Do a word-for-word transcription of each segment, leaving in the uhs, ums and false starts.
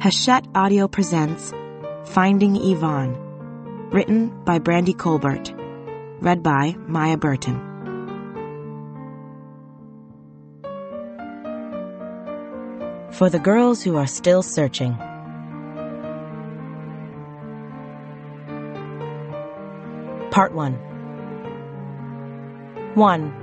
Hachette Audio presents Finding Yvonne, written by Brandy Colbert, read by Maya Burton. For the girls who are still searching. Part one. One.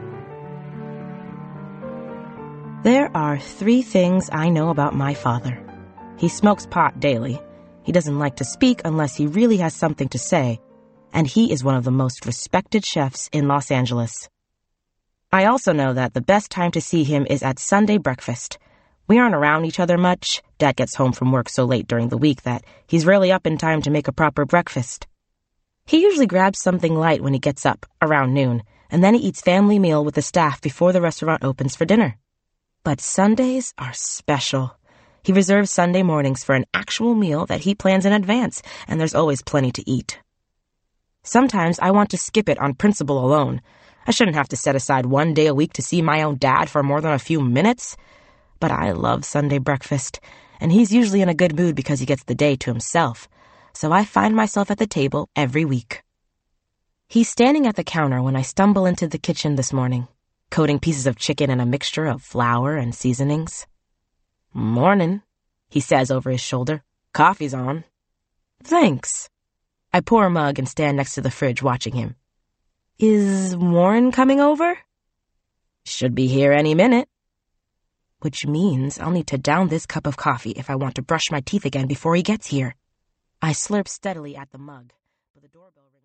There are three things I know about my father. He smokes pot daily. He doesn't like to speak unless he really has something to say, and he is one of the most respected chefs in Los Angeles. I also know that the best time to see him is at Sunday breakfast. We aren't around each other much. Dad gets home from work so late during the week that he's rarely up in time to make a proper breakfast. He usually grabs something light when he gets up, around noon, and then he eats family meal with the staff before the restaurant opens for dinner. But Sundays are special. He reserves Sunday mornings for an actual meal that he plans in advance, and there's always plenty to eat. Sometimes I want to skip it on principle alone. I shouldn't have to set aside one day a week to see my own dad for more than a few minutes. But I love Sunday breakfast, and he's usually in a good mood because he gets the day to himself, so I find myself at the table every week. He's standing at the counter when I stumble into the kitchen this morning, coating pieces of chicken in a mixture of flour and seasonings. "Morning," he says over his shoulder. "Coffee's on." "Thanks." I pour a mug and stand next to the fridge watching him. "Is Warren coming over?" "Should be here any minute." Which means I'll need to down this cup of coffee if I want to brush my teeth again before he gets here. I slurp steadily at the mug, but the doorbell